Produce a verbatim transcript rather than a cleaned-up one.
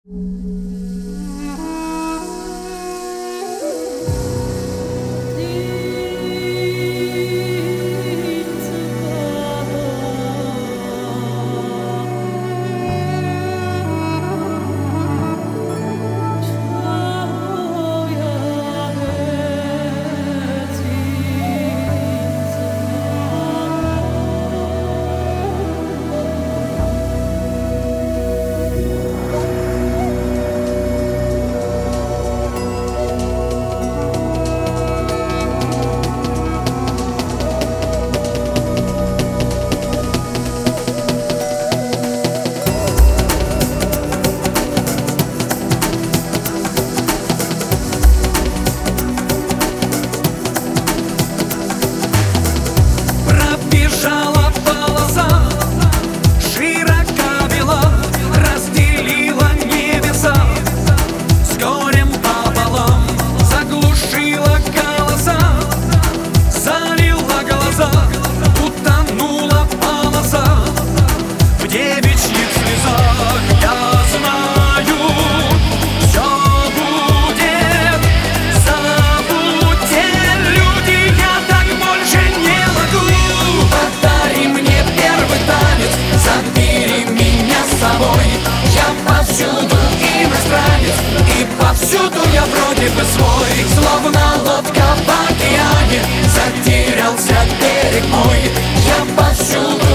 Пробежала полоса, широка бела, разделила небеса с горем пополам, заглушила голоса, залила глаза, утонула полоса в девичьих слезах. Я знаю, все будет, забудьте, люди, я так больше не могу. Подари мне первый танец, забери меня с собой. Я повсюду иностранец, и повсюду я вроде бы свой. Словно лодка в океане, затерялся берег мой. Я повсюду